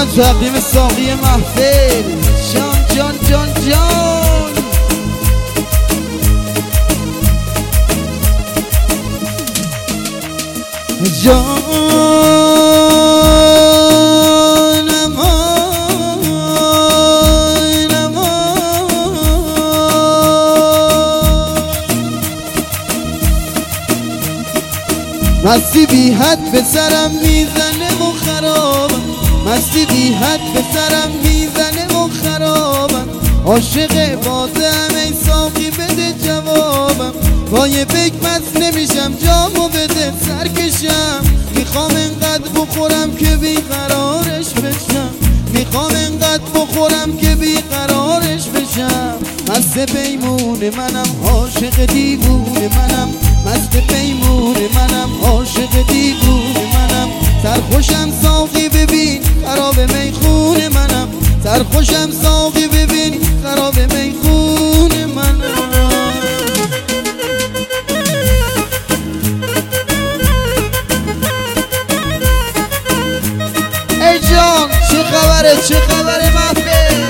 میکنم تقدیم ساقی محفل جان جان جان جان جانم آینم مستی بی حد به سرم میزنه و خرابم مستی بی حد به سرم میزنه و خرابم عاشق بازم ای ساقی بده جوابم پای فکر مست نمیشم جامو بده سرکشم میخوام انقدر بخورم که بیقرارش بشم میخوام انقدر بخورم که بیقرارش بشم مست پیمون منم عاشق دیوون منم مست پیمون منم عاشق دیوون منم سرخوشم ساقی ببین خراب میخون منم سرخوشم ساقی ببین خراب میخون منم ای جان چه خبره چه خبره محفل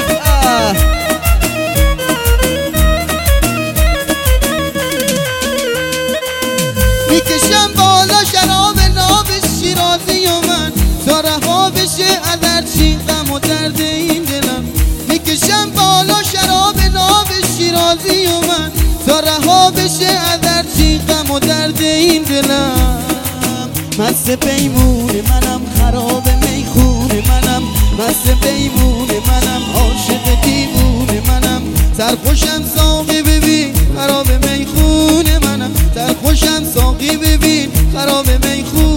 میکشم بالا شراب ناب شیرازی و من تا رها بشه از هرچی غم و درد این دلم میکشم بالا شراب ناب شیرازی و من تا رها بشه از هرچی غم و درد این دلم مست پیمون منم خراب میخون منم مست پیمون منم عاشق دیوون منم سرخوشم ساقی ببین خراب میخون منم سرخوشم ساقی ببین خراب میخون